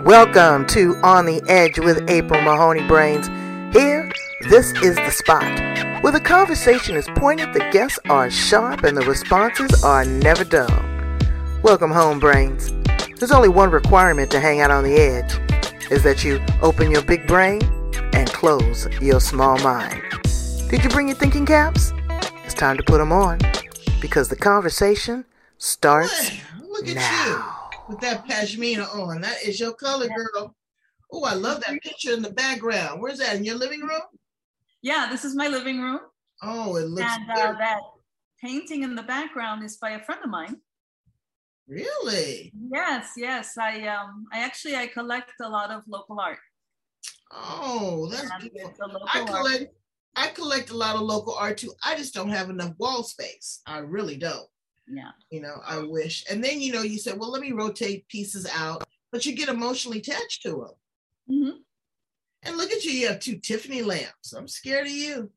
Welcome to On the Edge with April Mahoney Brains. Here, this is the spot where the conversation is pointed, the guests are sharp, and the responses are never dull. Welcome home, Brains. There's only one requirement to hang out on the edge, is that you open your big brain and close your small mind. Did you bring your thinking caps? It's time to put them on, because the conversation starts Look at now. you with that pashmina on. That is your color, girl. Oh, I love that picture in the background. Where's that? In your living room? Yeah, this is my living room. Oh, it looks and that painting in the background is by a friend of mine. Really? Yes. I collect a lot of local art. Oh, that's And beautiful. it's I collect a lot of local art too. I just don't have enough wall space. I really don't. Yeah. You know, I wish. And then, you said, well, let me rotate pieces out, but you get emotionally attached to them. Mm-hmm. And look at you. You have 2 Tiffany lamps. I'm scared of you.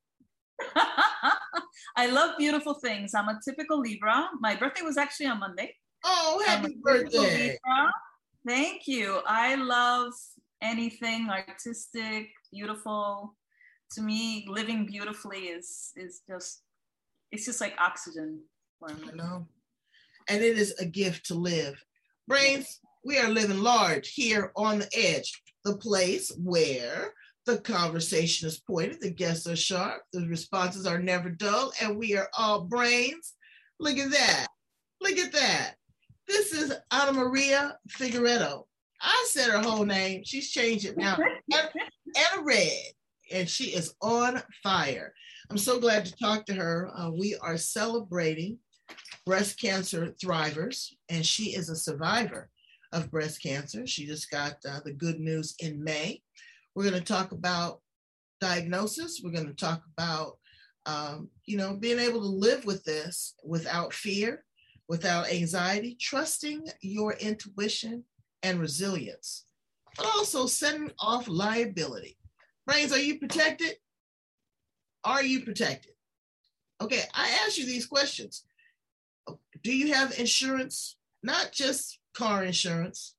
I love beautiful things. I'm a typical Libra. My birthday was actually on Monday. Oh, happy birthday. Libra. Thank you. I love anything artistic, beautiful. To me, living beautifully is just like oxygen for me. I know. And it is a gift to live. Brains, we are living large here on the edge, the place where the conversation is pointed, the guests are sharp, the responses are never dull, and we are all brains. Look at that. Look at that. This is Ana Maria Figueredo. I said her whole name. She's changed it now. Ana Red. And she is on fire. I'm so glad to talk to her. We are celebrating breast cancer thrivers, and she is a survivor of breast cancer. She just got the good news in May. We're going to talk about diagnosis. We're going to talk about, being able to live with this without fear, without anxiety, trusting your intuition and resilience, but also setting off liability. Brains, are you protected? Are you protected? Okay, I ask you these questions. Do you have insurance? Not just car insurance.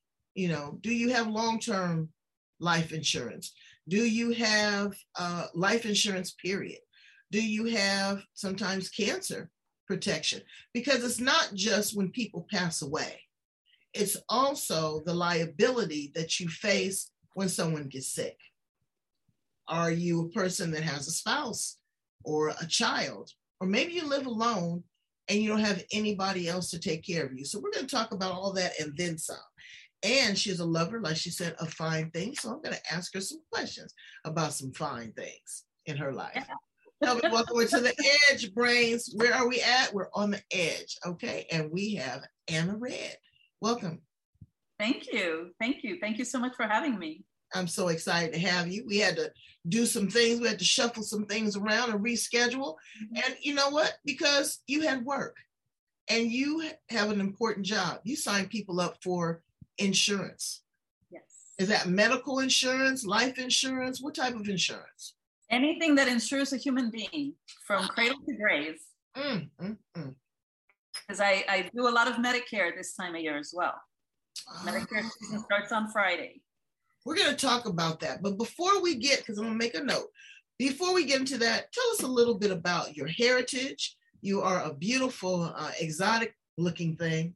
Do you have long-term life insurance? Do you have life insurance, period? Do you have sometimes cancer protection? Because it's not just when people pass away. It's also the liability that you face when someone gets sick. Are you a person that has a spouse or a child? Or maybe you live alone and you don't have anybody else to take care of you. So we're going to talk about all that and then some. And she's a lover, like she said, of fine things. So I'm going to ask her some questions about some fine things in her life. Help me welcome her to the edge, Brains. Where are we at? We're on the edge, okay? And we have Ana Red. Welcome. Thank you. Thank you so much for having me. I'm so excited to have you. We had to do some things. We had to shuffle some things around and reschedule. And you know what? Because you had work and you have an important job. You sign people up for insurance. Yes. Is that medical insurance, life insurance? What type of insurance? Anything that insures a human being from cradle to grave. Because I do a lot of Medicare this time of year as well. Medicare season starts on Friday. We're going to talk about that. But before we get, because I'm going to make a note, before we get into that, tell us a little bit about your heritage. You are a beautiful, exotic looking thing.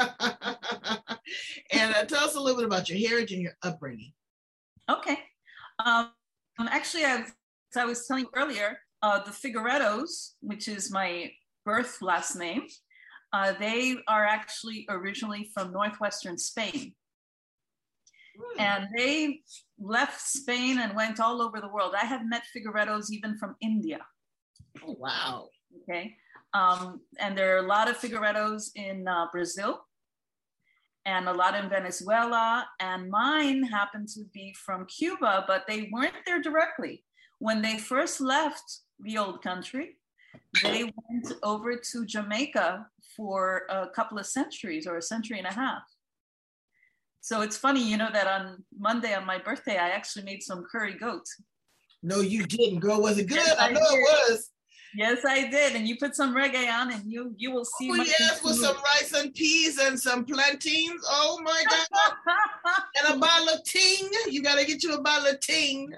And tell us a little bit about your heritage and your upbringing. Okay. Actually, as I was telling you earlier, the Figueredos, which is my birth last name, they are actually originally from northwestern Spain. And they left Spain and went all over the world. I have met Figueredos even from India. Oh, wow. Okay. And there are a lot of Figueredos in Brazil and a lot in Venezuela. And mine happened to be from Cuba, but they weren't there directly. When they first left the old country, they went over to Jamaica for a couple of centuries or a century and a half. So it's funny, that on Monday, on my birthday, I actually made some curry goat. No, you didn't, girl. Was it good? Yes, I know it was. Yes, I did. And you put some reggae on and you will see. Oh, yes, with some rice and peas and some plantains. Oh, my God. And a a bottle of ting. You got to get you a bottle of ting.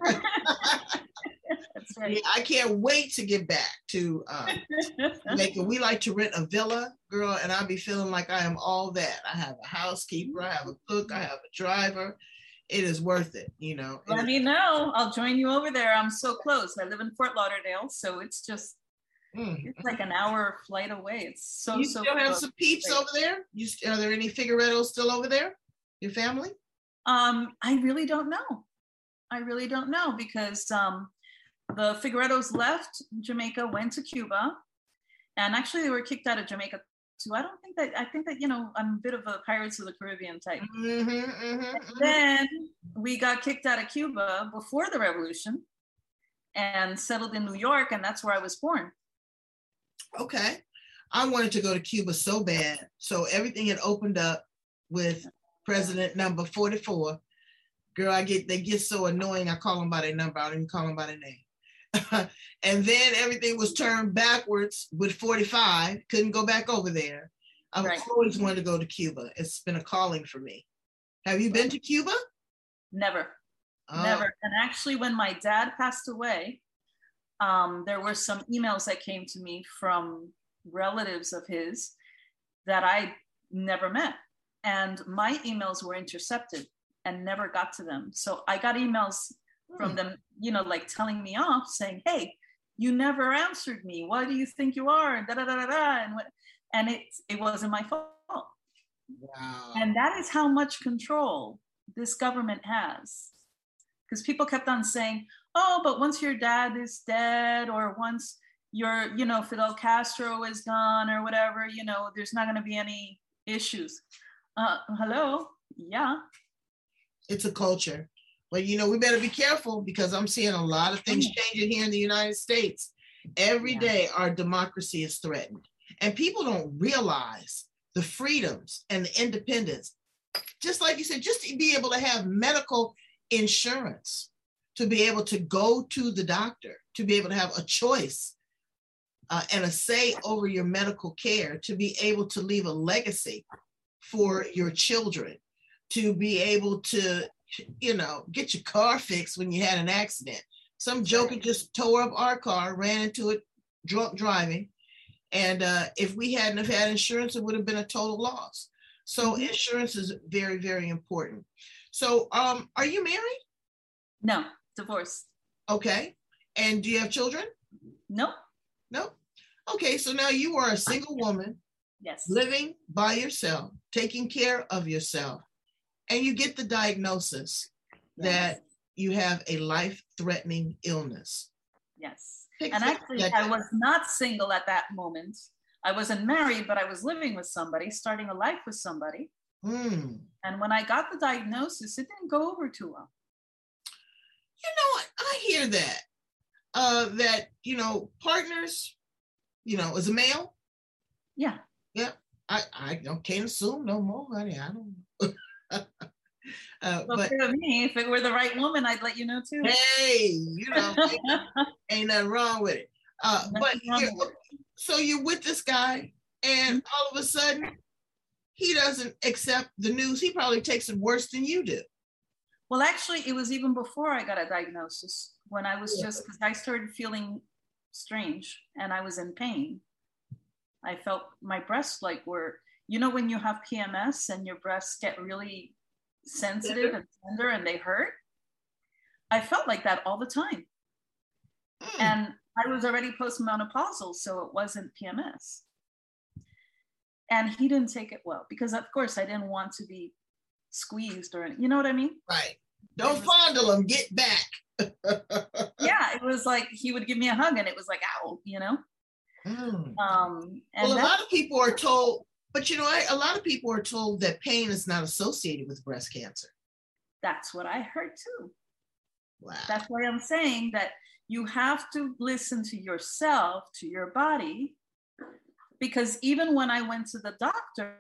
That's right. Yeah, I can't wait to get back to Jamaica. We like to rent a villa, girl, and I'll be feeling like I am all that. I have a housekeeper, I have a cook, I have a driver. It is worth it, you know. Let me know. I'll join you over there. I'm so close. I live in Fort Lauderdale, so it's just it's like an hour flight away. It's so you so still have close. some peeps over there? Are there any Figuerettos still over there? Your family? I really don't know. I really don't know because the Figuerettos left Jamaica, went to Cuba, and actually they were kicked out of Jamaica too. I think that, you know, I'm a bit of a Pirates of the Caribbean type. Then we got kicked out of Cuba before the revolution and settled in New York, and that's where I was born. Okay. I wanted to go to Cuba so bad. So everything had opened up with President number 44. Girl, they get so annoying. I call them by their number. I don't even call them by their name. And then everything was turned backwards with 45. Couldn't go back over there. I've always wanted to go to Cuba. It's been a calling for me. Have you been to Cuba? Never. Never. And actually, when my dad passed away, there were some emails that came to me from relatives of his that I never met. And my emails were intercepted and never got to them. So I got emails from them, you know, like telling me off, saying, hey, you never answered me. Why do you think you are? And and it wasn't my fault. Wow. And that is how much control this government has. Because people kept on saying, oh, but once your dad is dead, or once Fidel Castro is gone or whatever, you know, there's not going to be any issues. Hello? Yeah. It's a culture. But, you know, we better be careful because I'm seeing a lot of things changing here in the United States. Every day our democracy is threatened. And people don't realize the freedoms and the independence. Just like you said, just to be able to have medical insurance, to be able to go to the doctor, to be able to have a choice and a say over your medical care, to be able to leave a legacy for your children, to be able to, you know, get your car fixed when you had an accident. Some joker just tore up our car, ran into it drunk driving. And if we hadn't have had insurance, it would have been a total loss. So insurance is very, very important. So are you married? No, divorced. Okay. And do you have children? Nope. Nope. Okay, so now you are a single woman. Yes. Living by yourself, taking care of yourself, and you get the diagnosis that you have a life-threatening illness. Yes. And actually, I was not single at that moment. I wasn't married, but I was living with somebody, starting a life with somebody. And when I got the diagnosis, it didn't go over too well. You know what? I hear that. That, you know, partners, you know, as a male. Yeah. Yeah. I can't assume no more, honey. I don't but for me, if it were the right woman, I'd let you know too. Hey, you know, ain't nothing wrong with it. So you're with this guy, and all of a sudden, he doesn't accept the news. He probably takes it worse than you do. Well, actually, it was even before I got a diagnosis, when I was because I started feeling strange and I was in pain. I felt my breasts were, you know, when you have PMS and your breasts get really sensitive and tender and they hurt. I felt like that all the time. And I was already postmenopausal, so it wasn't PMS. And he didn't take it well because, of course, I didn't want to be squeezed or, you know what I mean? Right. Don't fondle him, get back. Yeah, it was like he would give me a hug and it was like, ow, you know? And a lot of people are told, but you know, a lot of people are told that pain is not associated with breast cancer. That's what I heard too. Wow. That's why I'm saying that you have to listen to yourself, to your body, because even when I went to the doctor,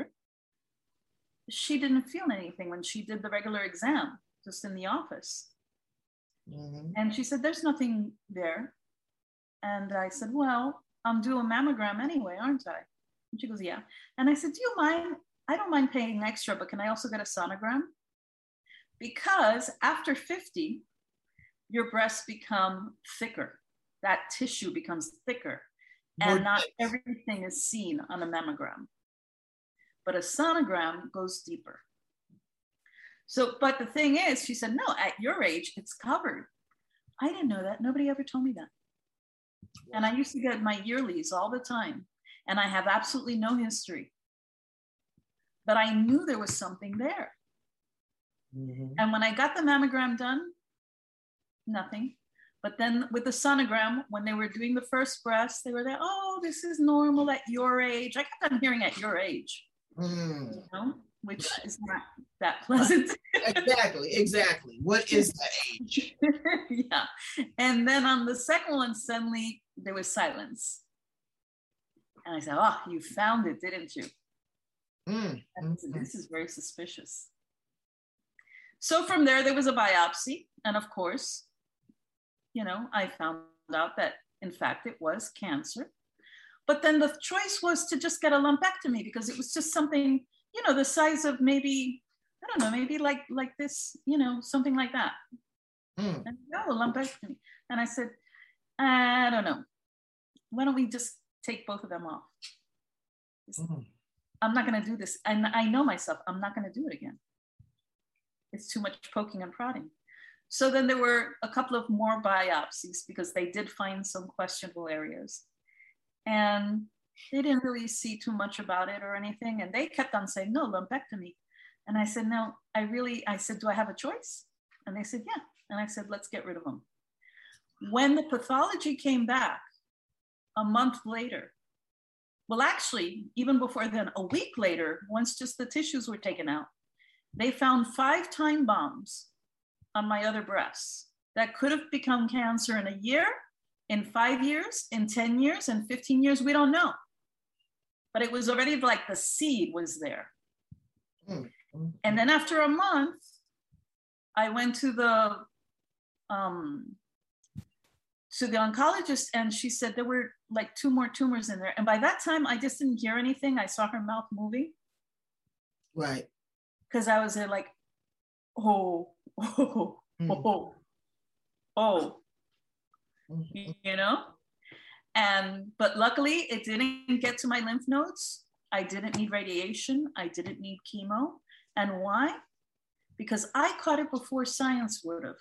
she didn't feel anything when she did the regular exam, just in the office. And she said, there's nothing there. And I said, well, I'm due a mammogram anyway, aren't I? And she goes, yeah. And I said, do you mind? I don't mind paying extra, but can I also get a sonogram? because after 50, your breasts become thicker. That tissue becomes thicker, and not everything is seen on a mammogram. But a sonogram goes deeper. So, but the thing is, she said, no, at your age, it's covered. I didn't know that. Nobody ever told me that. And I used to get my yearlies all the time, and I have absolutely no history. But I knew there was something there. Mm-hmm. And when I got the mammogram done, nothing. But then with the sonogram, when they were doing the first breast, they were there, oh, this is normal at your age. I kept on hearing at your age, you know, which is not that pleasant. Exactly. What is that age? Yeah. And then on the second one, suddenly there was silence. And I said, oh, you found it, didn't you? This is very suspicious. So from there was a biopsy. And of course, you know, I found out that in fact it was cancer. But then the choice was to just get a lumpectomy because it was just something, you know, the size of maybe, I don't know, maybe like this, you know, something like that. And a lumpectomy. And I said, I don't know. Why don't we just take both of them off? I'm not going to do this. And I know myself, I'm not going to do it again. It's too much poking and prodding. So then there were a couple of more biopsies because they did find some questionable areas. And they didn't really see too much about it or anything. And they kept on saying, no, lumpectomy. And I said, no, I said, do I have a choice? And they said, yeah. And I said, let's get rid of them. When the pathology came back a month later, well, actually, even before then, a week later, once just the tissues were taken out, they found 5 time bombs on my other breasts that could have become cancer in a year, in 5 years, in 10 years, in 15 years, we don't know. But it was already like the seed was there. And then after a month, I went to the oncologist, and she said there were like 2 more tumors in there. And by that time, I just didn't hear anything. I saw her mouth moving. Right. Because I was there like, oh, you know? But luckily it didn't get to my lymph nodes. I didn't need radiation. I didn't need chemo. And why? Because I caught it before science would have.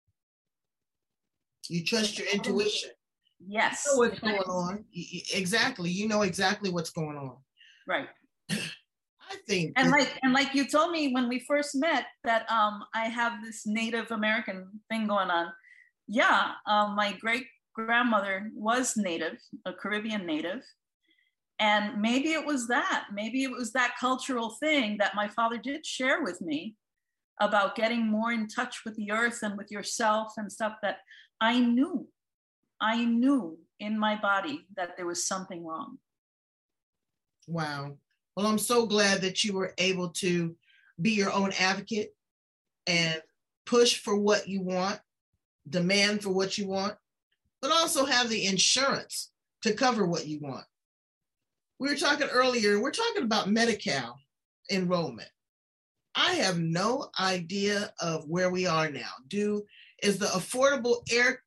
You trust your intuition. Yes. You know what's going on. Exactly. You know exactly what's going on. Right. I think. And like you told me when we first met that I have this Native American thing going on. Yeah. My great grandmother was Native, a Caribbean Native. And maybe it was that cultural thing that my father did share with me about getting more in touch with the earth and with yourself and stuff that I knew in my body that there was something wrong. Wow. Well, I'm so glad that you were able to be your own advocate and push for what you want, demand for what you want, but also have the insurance to cover what you want. We were talking earlier, we're talking about Medi-Cal enrollment. I have no idea of where we are now. Is the affordable air,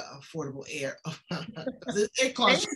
it costs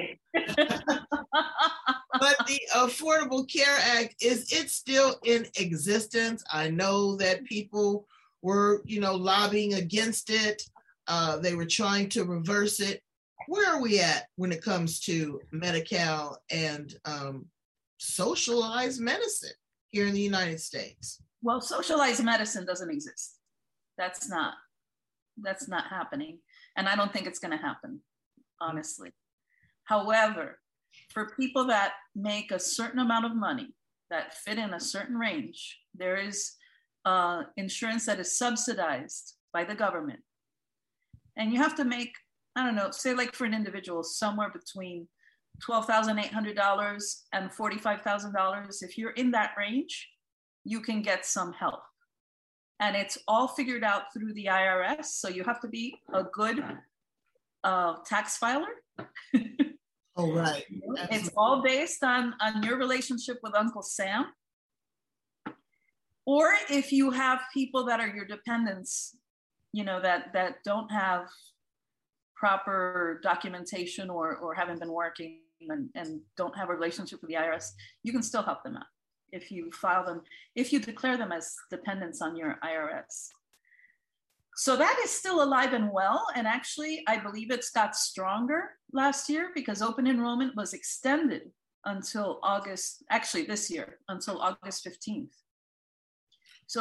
but the Affordable Care Act, is it still in existence? I know that people were, lobbying against it. They were trying to reverse it. Where are we at when it comes to Medi-Cal and socialized medicine here in the United States? Well, socialized medicine doesn't exist. That's not happening. And I don't think it's going to happen, honestly. However, for people that make a certain amount of money, that fit in a certain range, there is insurance that is subsidized by the government. And you have to make, I don't know, say like for an individual, somewhere between $12,800 and $45,000. If you're in that range, you can get some help. And it's all figured out through the IRS. So you have to be a good tax filer. Oh, right. It's all based on your relationship with Uncle Sam. Or if you have people that are your dependents, that don't have proper documentation or haven't been working and don't have a relationship with the IRS, you can still help them out if you declare them as dependents on your IRS. So that is still alive and well. And actually, I believe it's got stronger last year because open enrollment was extended until this year, until August 15th. So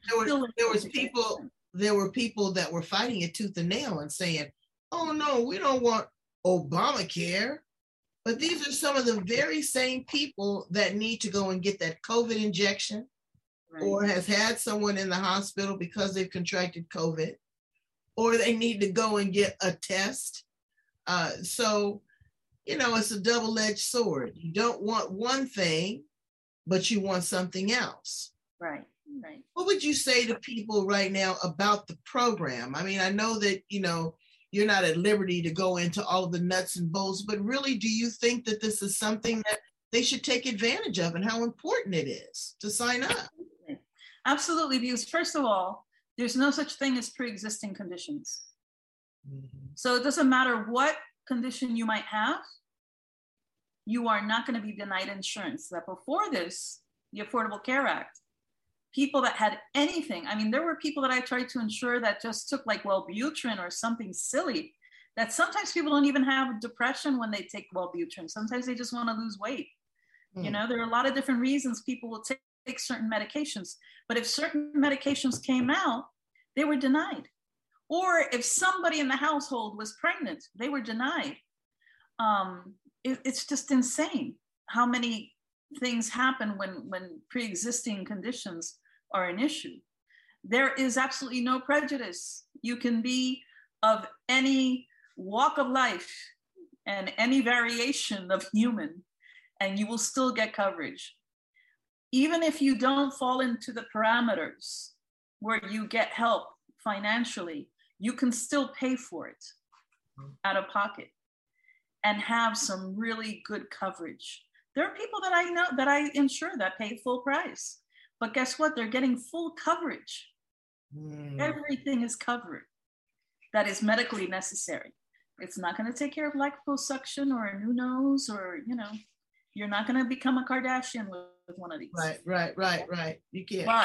there were people that were fighting it tooth and nail and saying, oh no, we don't want Obamacare. But these are some of the very same people that need to go and get that COVID injection, right, or has had someone in the hospital because they've contracted COVID, or they need to go and get a test. So, it's a double-edged sword. You don't want one thing, but you want something else. Right, right. What would you say to people right now about the program? I mean, I know that, you're not at liberty to go into all of the nuts and bolts, but really, do you think that this is something that they should take advantage of and how important it is to sign up? Absolutely, because first of all, there's no such thing as pre-existing conditions. Mm-hmm. So it doesn't matter what condition you might have, you are not going to be denied insurance. That before this, the Affordable Care Act, people that had anything, I mean, there were people that I tried to insure that just took like Wellbutrin or something silly, that sometimes people don't even have depression when they take Wellbutrin. Sometimes they just want to lose weight. There are a lot of different reasons people will take certain medications, but if certain medications came out, they were denied. Or if somebody in the household was pregnant, they were denied. It's just insane how many things happen when pre-existing conditions are an issue. There is absolutely no prejudice. You can be of any walk of life and any variation of human, and you will still get coverage. Even if you don't fall into the parameters where you get help financially, you can still pay for it out of pocket and have some really good coverage. There are people that I know that I insure that pay full price, but guess what? They're getting full coverage. Everything is covered that is medically necessary. It's not going to take care of liposuction or a new nose, or, you're not going to become a Kardashian with one of these. Right. You can't. But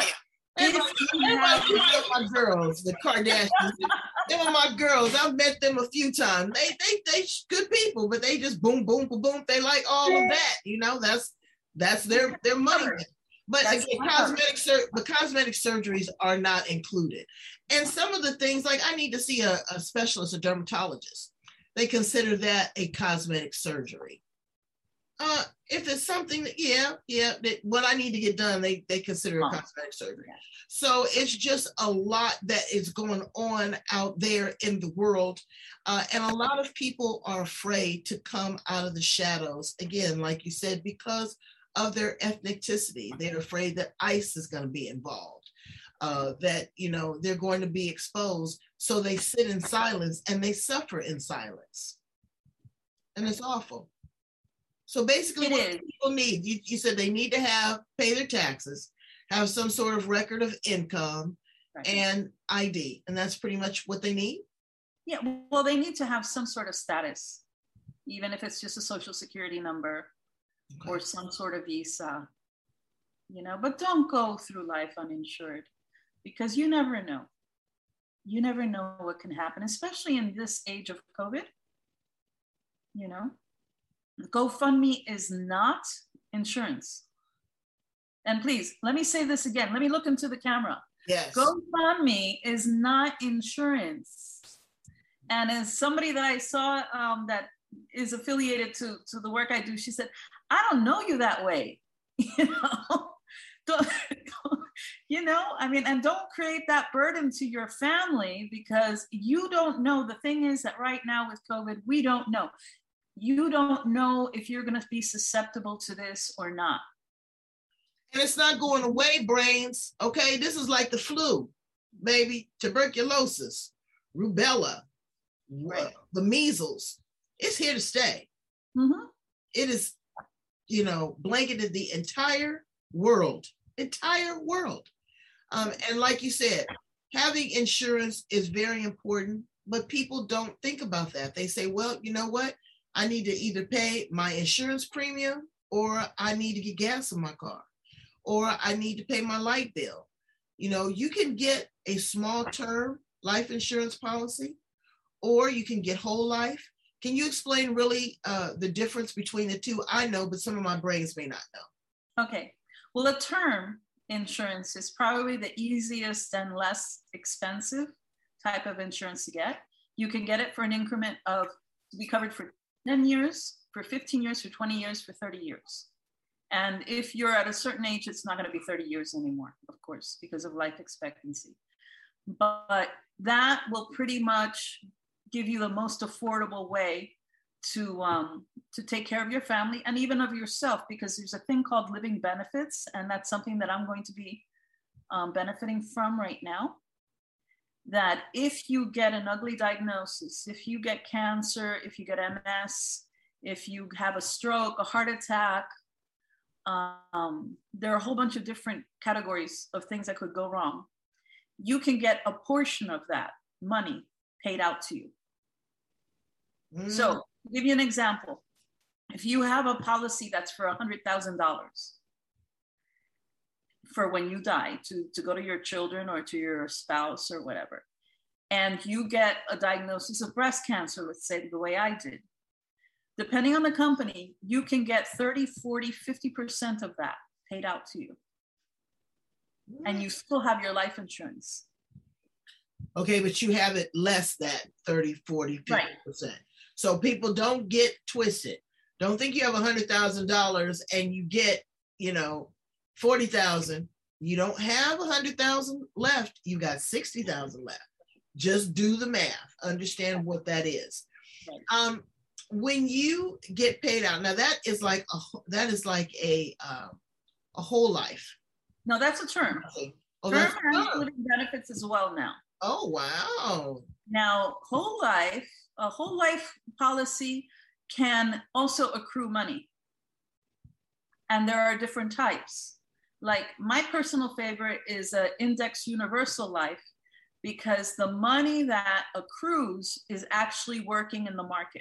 my girls, the Kardashians, they were my girls. I've met them a few times. They good people, but they just boom. They like all of that. That's their money. But again, cosmetic surgeries are not included. And some of the things, like I need to see a specialist, a dermatologist, they consider that a cosmetic surgery. If it's something that, what I need to get done, they consider a cosmetic surgery. Yeah. So it's just a lot that is going on out there in the world. And a lot of people are afraid to come out of the shadows, again, like you said, because of their ethnicity. They're afraid that ICE is going to be involved, that, they're going to be exposed. So they sit in silence and they suffer in silence. And it's awful. So basically what people need, you said they need to pay their taxes, have some sort of record of income, right, and ID. And that's pretty much what they need? Yeah, well, they need to have some sort of status, even if it's just a social security number, okay, or some sort of visa, but don't go through life uninsured, because you never know. You never know what can happen, especially in this age of COVID, GoFundMe is not insurance. And please, let me say this again. Let me look into the camera. Yes. GoFundMe is not insurance. And as somebody that I saw that is affiliated to the work I do, she said, I don't know you that way. And don't create that burden to your family, because you don't know. The thing is that right now with COVID, we don't know. You don't know if you're going to be susceptible to this or not. And it's not going away, brains. Okay, this is like the flu, baby. Tuberculosis, rubella, right, the measles. It's here to stay. Mm-hmm. It is, blanketed the entire world. And like you said, having insurance is very important, but people don't think about that. They say, well, you know what? I need to either pay my insurance premium, or I need to get gas in my car, or I need to pay my light bill. You know, you can get a small term life insurance policy, or you can get whole life. Can you explain really the difference between the two? I know, but some of my brains may not know. Okay. Well, a term insurance is probably the easiest and less expensive type of insurance to get. You can get it for an increment of, to be covered for 10 years, for 15 years, for 20 years, for 30 years. And if you're at a certain age, it's not going to be 30 years anymore, of course, because of life expectancy. But that will pretty much give you the most affordable way to take care of your family and even of yourself, because there's a thing called living benefits, and that's something that I'm going to be benefiting from right now. That if you get an ugly diagnosis, if you get cancer, if you get MS, if you have a stroke, a heart attack, there are a whole bunch of different categories of things that could go wrong. You can get a portion of that money paid out to you. So to give you an example, if you have a policy that's for $100,000 for when you die, to go to your children or to your spouse or whatever, and you get a diagnosis of breast cancer, let's say the way I did, depending on the company, you can get 30, 40, 50% of that paid out to you. And you still have your life insurance. Okay, but you have it less than 30, 40, 50%. Right. So people don't get twisted. Don't think you have $100,000 and you get, $40,000. You don't have $100,000 left. You got $60,000 left. Just do the math. Understand what that is. Right. When you get paid out, now that is like a whole life. No, that's a term. Okay. Oh, term has living benefits as well now. Oh, wow. Now, a whole life policy can also accrue money. And there are different types. Like my personal favorite is an index universal life, because the money that accrues is actually working in the market.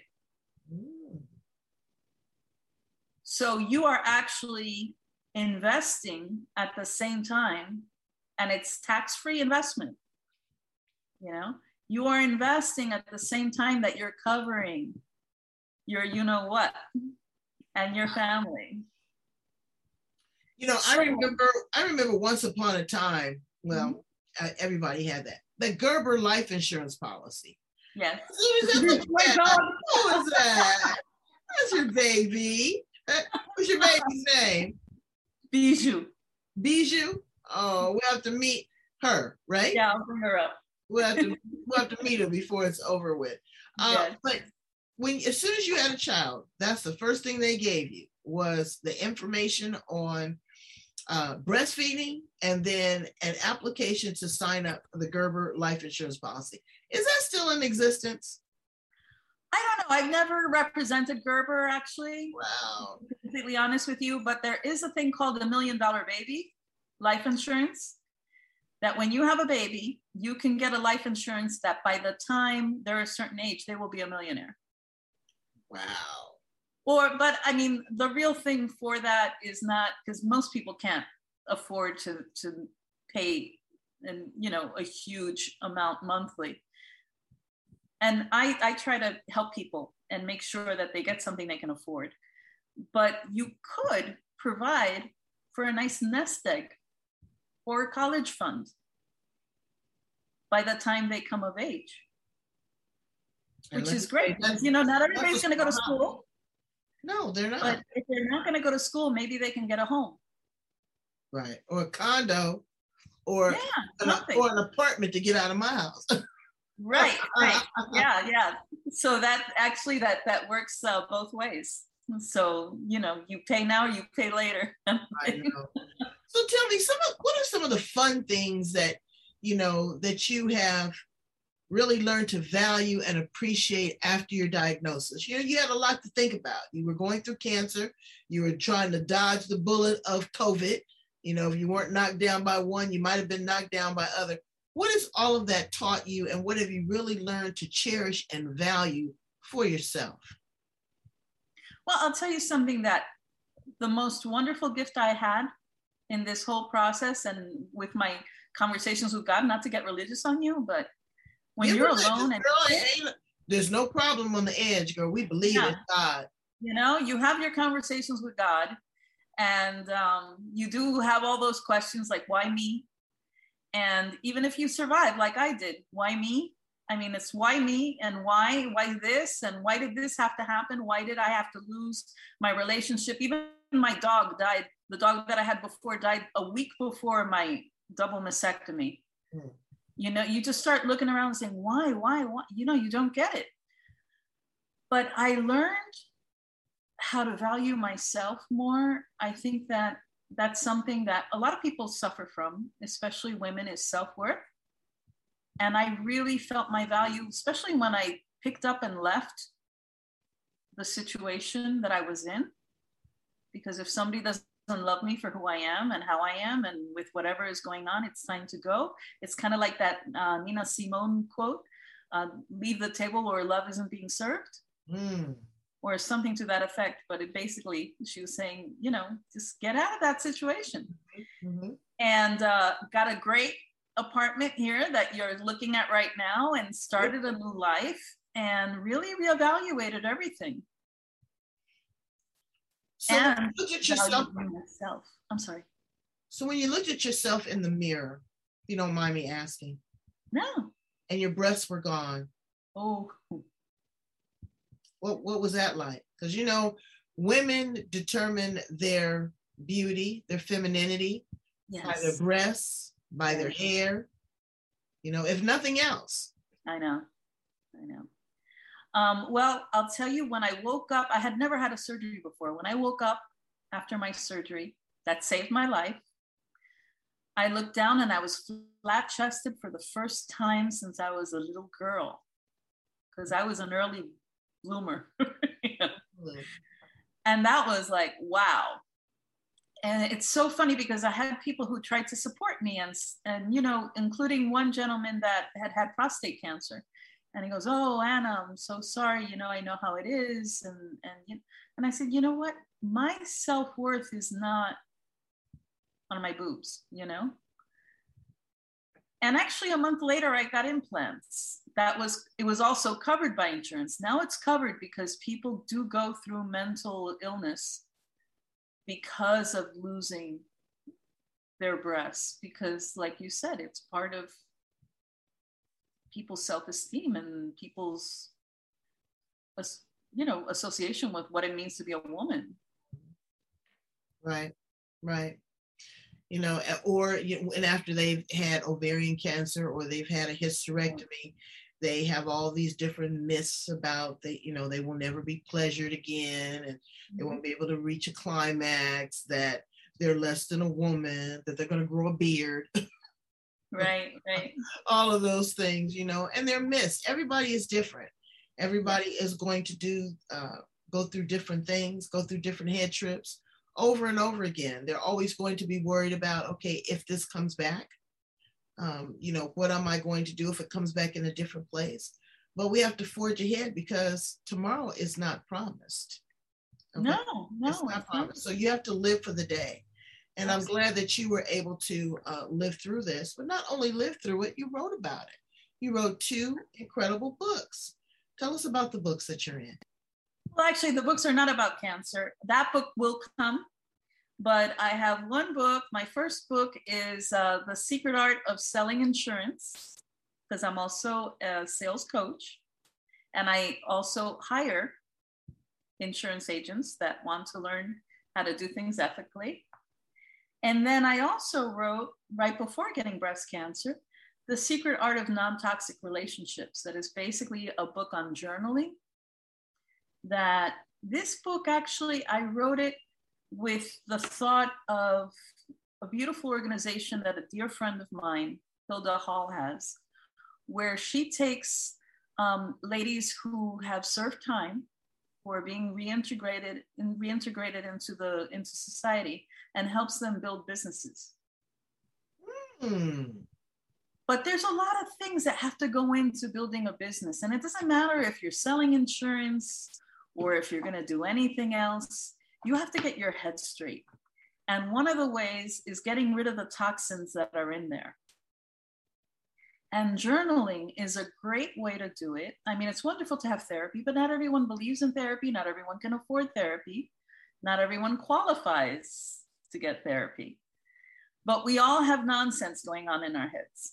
So you are actually investing at the same time, and it's tax-free investment. You are investing at the same time that you're covering your what and your family. I remember once upon a time, everybody had that. The Gerber life insurance policy. Yes. Who was that? That's your baby. What's your baby's name? Bijou. Bijou? Oh, we'll have to meet her, right? Yeah, I'll bring her up. We'll have to meet her before it's over with. Yes. But as soon as you had a child, that's the first thing they gave you was the information on breastfeeding, and then an application to sign up for the Gerber life insurance policy. Is that still in existence? I don't know. I've never represented Gerber, actually. Wow. To be completely honest with you, but there is a thing called $1 Million Baby life insurance, that when you have a baby, you can get a life insurance that by the time they're a certain age, they will be a millionaire. Wow. But I mean, the real thing for that is not, because most people can't afford to pay a huge amount monthly. And I try to help people and make sure that they get something they can afford. But you could provide for a nice nest egg or a college fund by the time they come of age, which is great. Because, not everybody's going to go to school. No, they're not. But if they're not going to go to school, maybe they can get a home. Right. Or a condo, or an apartment to get out of my house. Right. Yeah. So that actually that works both ways. So, you pay now, you pay later. I know. So tell me, what are some of the fun things that, that you have really learned to value and appreciate after your diagnosis? You had a lot to think about. You were going through cancer. You were trying to dodge the bullet of COVID. If you weren't knocked down by one, you might have been knocked down by other. What has all of that taught you, and what have you really learned to cherish and value for yourself? Well, I'll tell you something, that the most wonderful gift I had in this whole process and with my conversations with God, not to get religious on you, but when you're alone and there's no problem on the edge, girl. We believe in God. You have your conversations with God, and you do have all those questions like, why me? And even if you survive, like I did, why me? I mean, it's why me, and why this, and why did this have to happen? Why did I have to lose my relationship? Even my dog died. The dog that I had before died a week before my double mastectomy. You just start looking around and saying, why? You don't get it. But I learned how to value myself more. I think that that's something that a lot of people suffer from, especially women, is self-worth. And I really felt my value, especially when I picked up and left the situation that I was in. Because if somebody doesn't love me for who I am and how I am and with whatever is going on, it's time to go. It's kind of like that Nina Simone quote, leave the table or love isn't being served. Or something to that effect. But it basically, she was saying, just get out of that situation. And got a great apartment here that you're looking at right now, and started a new life and really reevaluated everything. So when you look at yourself, I'm sorry. So when you looked at yourself in the mirror, if you don't mind me asking. No. And your breasts were gone. Oh. What was that like? Because women determine their beauty, their femininity, by their breasts, by their hair, if nothing else. I know. Well, I'll tell you, when I woke up, I had never had a surgery before. When I woke up after my surgery, that saved my life. I looked down and I was flat-chested for the first time since I was a little girl, because I was an early bloomer. And that was like, wow. And it's so funny because I had people who tried to support me, and including one gentleman that had prostate cancer. And he goes, oh, Anna, I'm so sorry. I know how it is. And I said, you know what? My self-worth is not on my boobs, And actually a month later, I got implants. It was also covered by insurance. Now it's covered because people do go through mental illness because of losing their breasts. Because like you said, it's part of people's self-esteem and people's, association with what it means to be a woman. Right. And after they've had ovarian cancer or they've had a hysterectomy, they have all these different myths about they will never be pleasured again, and they won't be able to reach a climax, that they're less than a woman, that they're going to grow a beard. Right. All of those things, and they're myths. Everybody is different. Everybody is going to go through different things, go through different head trips over and over again. They're always going to be worried about, okay, if this comes back, what am I going to do if it comes back in a different place? But we have to forge ahead because tomorrow is not promised. Okay? No, it's not promised. So you have to live for the day. And I'm glad that you were able to live through this, but not only live through it, you wrote about it. You wrote 2 incredible books. Tell us about the books that you're in. Well, actually, the books are not about cancer. That book will come, but I have one book. My first book is The Secret Art of Selling Insurance, because I'm also a sales coach. And I also hire insurance agents that want to learn how to do things ethically. And then I also wrote, right before getting breast cancer, The Secret Art of Non-Toxic Relationships. That is basically a book on journaling. That this book, actually, I wrote it with the thought of a beautiful organization that a dear friend of mine, Hilda Hall, has, where she takes ladies who have served time who are being reintegrated into society, and helps them build businesses. But there's a lot of things that have to go into building a business. And it doesn't matter if you're selling insurance or if you're going to do anything else, you have to get your head straight. And one of the ways is getting rid of the toxins that are in there. And journaling is a great way to do it. I mean, it's wonderful to have therapy, but not everyone believes in therapy. Not everyone can afford therapy. Not everyone qualifies to get therapy. But we all have nonsense going on in our heads.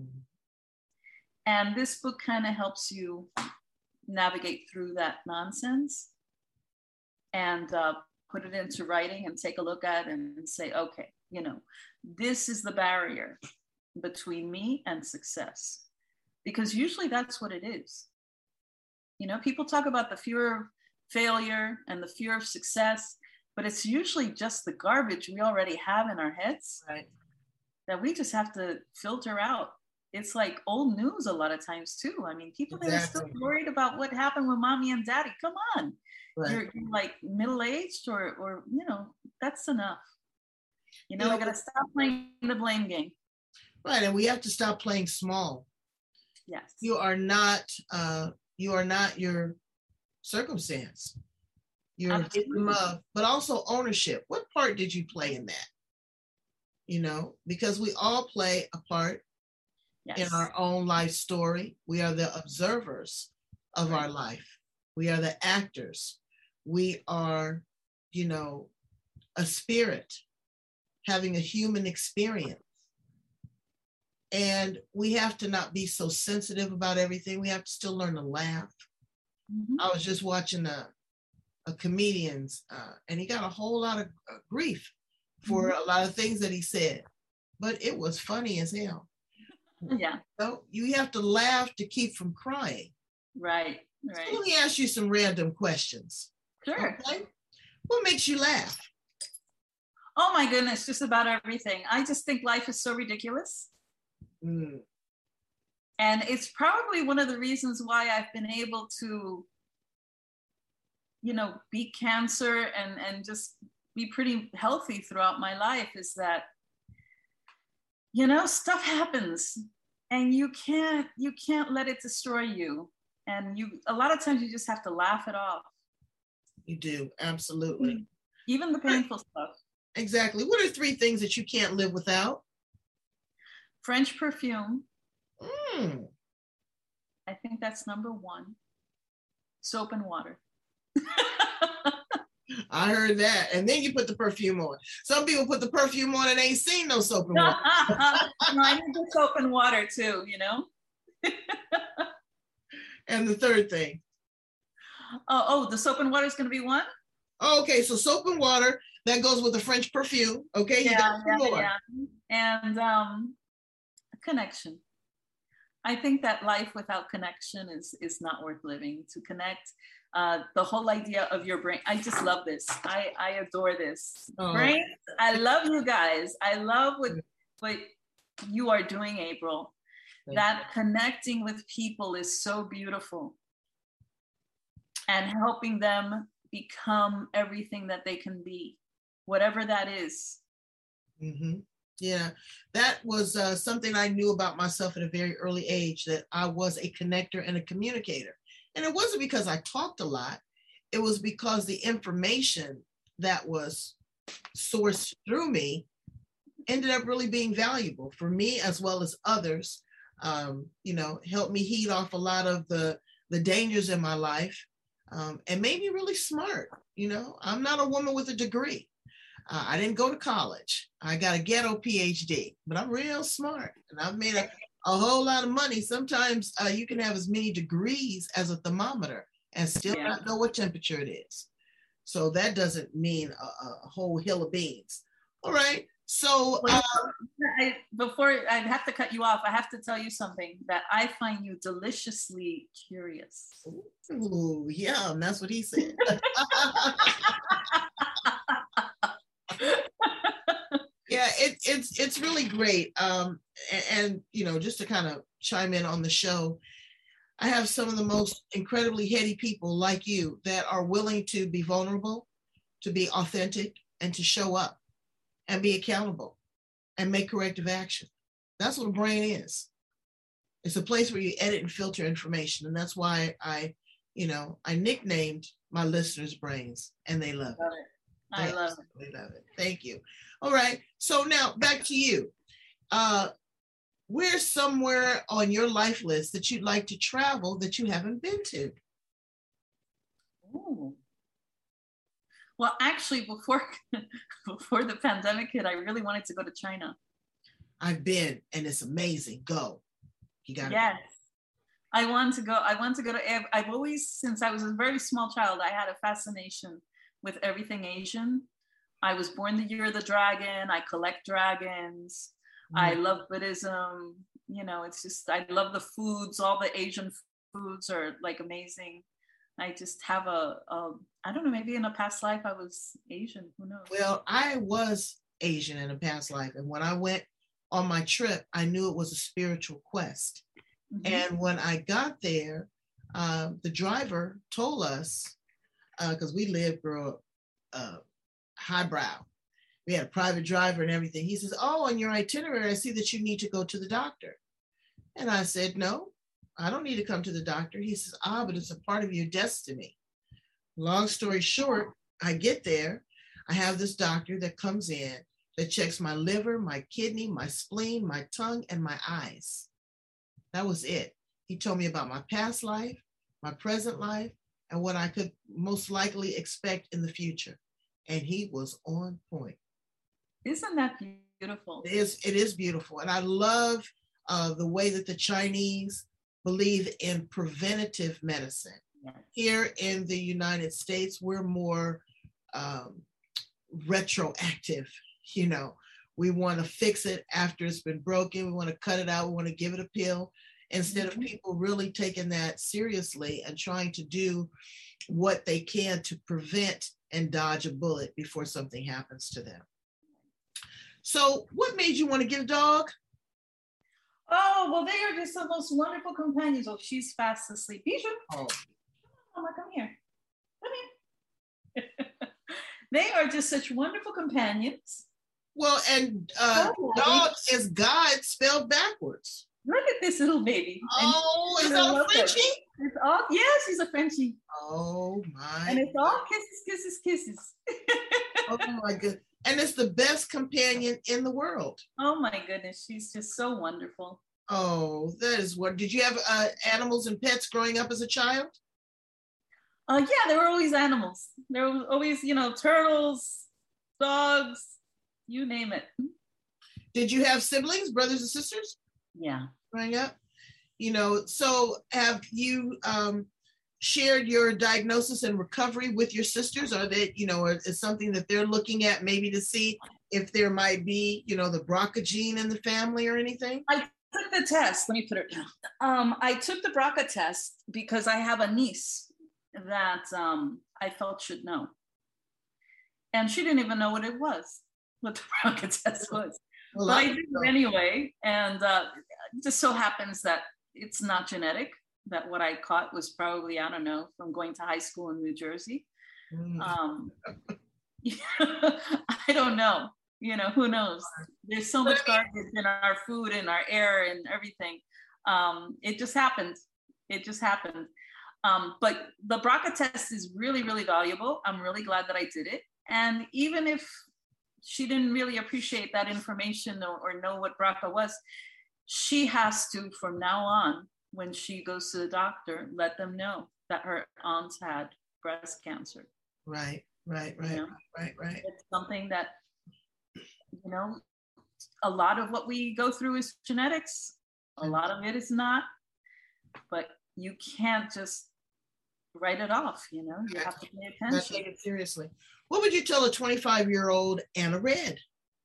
And this book kind of helps you navigate through that nonsense and put it into writing and take a look at it and say, okay, this is the barrier between me and success. Because usually that's what it is. People talk about the fear of failure and the fear of success, but it's usually just the garbage we already have in our heads, right, that we just have to filter out. It's like old news a lot of times too. I mean, people that are still worried about what happened with mommy and daddy. Come on. Right. You're like middle-aged or that's enough. We got to stop playing the blame game. Right. And we have to stop playing small. Yes. You are not your circumstance. You're a victim of, but also ownership. What part did you play in that? Because we all play a part. Yes. In our own life story. We are the observers of our life. We are the actors. We are, a spirit having a human experience. And we have to not be so sensitive about everything. We have to still learn to laugh. Mm-hmm. I was just watching a comedian's, and he got a whole lot of grief for a lot of things that he said, but it was funny as hell. Yeah. So you have to laugh to keep from crying. Right. So let me ask you some random questions. Sure. Okay? What makes you laugh? Oh my goodness, just about everything. I just think life is so ridiculous. And it's probably one of the reasons why I've been able to, beat cancer and just be pretty healthy throughout my life, is that stuff happens and you can't let it destroy you. And a lot of times you just have to laugh it off. You do. Absolutely. Even the painful stuff. Exactly. What are 3 things that you can't live without? French perfume. I think that's number 1. Soap and water. I heard that. And then you put the perfume on. Some people put the perfume on and ain't seen no soap and water. No, I need the soap and water too, And the 3rd thing? The soap and water is going to be 1? Okay, so soap and water, that goes with the French perfume. Okay, you got 2 more. Yeah. And connection. I think that life without connection is not worth living. To connect, the whole idea of your brain. I just love this. I adore this. Brain, I love you guys. I love what you are doing, April. That connecting with people is so beautiful. And helping them become everything that they can be, whatever that is. Mm-hmm. Yeah, that was something I knew about myself at a very early age, that I was a connector and a communicator. And it wasn't because I talked a lot. It was because the information that was sourced through me ended up really being valuable for me as well as others. Helped me heed off a lot of the dangers in my life, and made me really smart. I'm not a woman with a degree. I didn't go to college. I got a ghetto PhD, but I'm real smart, and I've made a whole lot of money. Sometimes you can have as many degrees as a thermometer and still not know what temperature it is. So that doesn't mean a whole hill of beans. All right. So before I have to cut you off, I have to tell you something that I find you deliciously curious. Ooh, yeah, that's what he said. Yeah, it's really great. And just to kind of chime in on the show, I have some of the most incredibly heady people like you that are willing to be vulnerable, to be authentic, and to show up and be accountable and make corrective action. That's what a brain is. It's a place where you edit and filter information. And that's why I nicknamed my listeners brains, and they love it. I love it. They love it. Thank you. All right. So now back to you. Where's somewhere on your life list that you'd like to travel that you haven't been to? Ooh. Well, actually, before the pandemic hit, I really wanted to go to China. I've been, and it's amazing. Go. You got it. Yes. I want to go. I've always, since I was a very small child, I had a fascination with everything Asian. I was born the year of the dragon. I collect dragons. I love Buddhism. It's just, I love the foods. All the Asian foods are like amazing. I just have I don't know, maybe in a past life I was Asian. Who knows? Well, I was Asian in a past life. And when I went on my trip, I knew it was a spiritual quest. Mm-hmm. And when I got there, the driver told us, because we lived, highbrow. We had a private driver and everything. He says, "Oh, on your itinerary, I see that you need to go to the doctor." And I said, "No, I don't need to come to the doctor." He says, "But it's a part of your destiny." Long story short, I get there. I have this doctor that comes in that checks my liver, my kidney, my spleen, my tongue, and my eyes. That was it. He told me about my past life, my present life, and what I could most likely expect in the future. And he was on point. Isn't that beautiful? It is beautiful. And I love the way that the Chinese believe in preventative medicine. Yes. Here in the United States, we're more retroactive. We want to fix it after it's been broken. We want to cut it out. We want to give it a pill, instead of people really taking that seriously and trying to do what they can to prevent and dodge a bullet before something happens to them. So what made you want to get a dog? Oh, well, they are just the most wonderful companions. Oh, she's fast asleep. Bijou. Oh. Mama, come here. Come here. They are just such wonderful companions. Well, and dog is God spelled backwards. Look at this little baby. Oh, is that a Frenchie? It's all, yes, he's a Frenchie. Oh my. And it's all kisses, kisses, kisses. Oh my goodness. And it's the best companion in the world. Oh my goodness. She's just so wonderful. Oh, that is what. Did you have animals and pets growing up as a child? Yeah, there were always animals. There was always, turtles, dogs, you name it. Did you have siblings, brothers and sisters? Yeah. Growing up? So have you shared your diagnosis and recovery with your sisters? Are they, is something that they're looking at maybe to see if there might be, the BRCA gene in the family or anything? I took the test. Let me put it down. I took the BRCA test because I have a niece that I felt should know. And she didn't even know what it was, what the BRCA test was. Well, but I did it anyway. And it just so happens that it's not genetic, that what I caught was probably, I don't know, from going to high school in New Jersey. I don't know. Who knows? There's so much garbage in our food and our air and everything. It just happened. But the BRCA test is really, really valuable. I'm really glad that I did it. And even if she didn't really appreciate that information or know what BRCA was, she has to, from now on, when she goes to the doctor, let them know that her aunt had breast cancer. Right. It's something that, a lot of what we go through is genetics. A lot of it is not, but you can't just write it off, you have to pay attention. Take it seriously. What would you tell a 25-year-old Anna Red?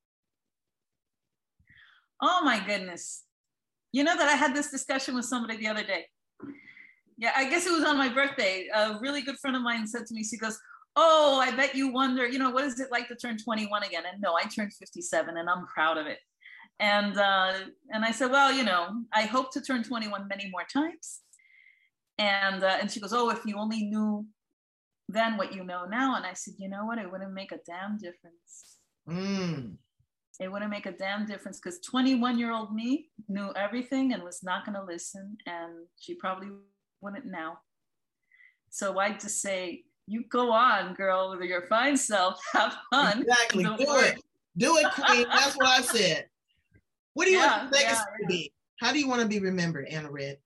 Oh my goodness. You know that I had this discussion with somebody the other day. Yeah, I guess it was on my birthday. A really good friend of mine said to me, she goes, "Oh, I bet you wonder, what is it like to turn 21 again?" And no, I turned 57 and I'm proud of it. And I said, well, I hope to turn 21 many more times. And she goes, oh, if you only knew then what you know now. And I said, you know what? It wouldn't make a damn difference. It wouldn't make a damn difference because 21-year-old me knew everything and was not going to listen. And she probably wouldn't now. So I just say, you go on, girl, with your fine self. Have fun. Exactly. Do it, queen. That's what I said. What do you want the legacy to be? How do you want to be remembered, Anna Red?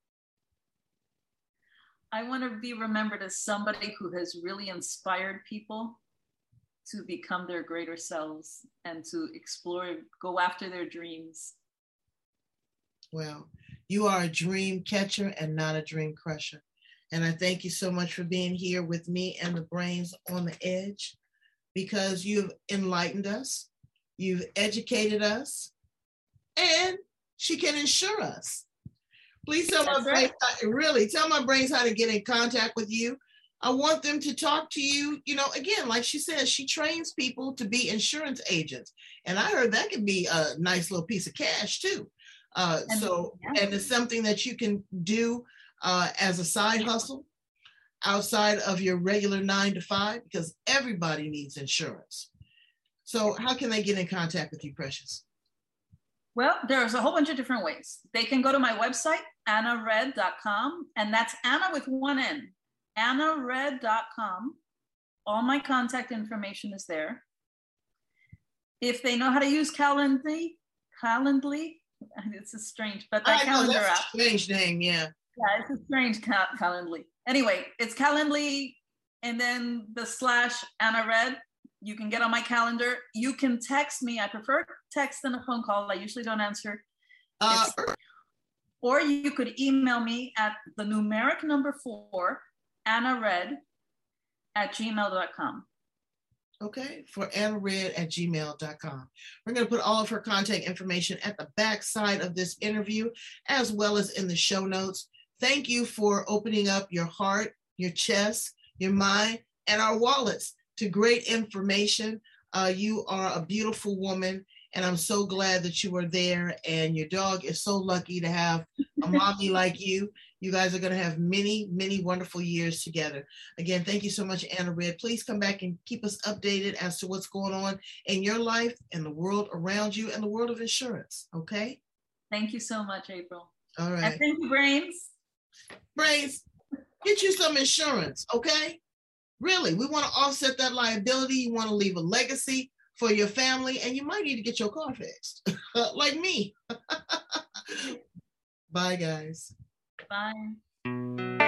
I want to be remembered as somebody who has really inspired people to become their greater selves and to explore, go after their dreams. Well, you are a dream catcher and not a dream crusher. And I thank you so much for being here with me and the Brains on the Edge, because you've enlightened us, you've educated us, and she can insure us. Please tell my brains, really, tell my brains how to get in contact with you. I want them to talk to you. You know, again, like she says, she trains people to be insurance agents. And I heard that could be a nice little piece of cash too. And it's something that you can do as a side hustle outside of your regular 9-to-5, because everybody needs insurance. So how can they get in contact with you, Precious? Well, there's a whole bunch of different ways. They can go to my website, annared.com, and that's Anna with one N, annared.com. All my contact information is there. If they know how to use Calendly, it's a strange, but that calendar app. That's a strange name, yeah. Yeah, it's a strange Calendly. Anyway, it's Calendly and then the / Anna Red. You can get on my calendar. You can text me. I prefer text than a phone call. I usually don't answer. Or you could email me at the numeric number 4, annared@gmail.com. Okay, for annared@gmail.com. We're going to put all of her contact information at the back side of this interview, as well as in the show notes. Thank you for opening up your heart, your chest, your mind, and our wallets to great information. You are a beautiful woman, and I'm so glad that you are there. And your dog is so lucky to have a mommy like you. You guys are going to have many, many wonderful years together. Again, thank you so much, Anna Red. Please come back and keep us updated as to what's going on in your life and the world around you and the world of insurance. Okay? Thank you so much, April. All right. And thank you, Brains. Brains, get you some insurance, okay? Really, we want to offset that liability. You want to leave a legacy for your family, and you might need to get your car fixed, like me. Bye, guys. Bye.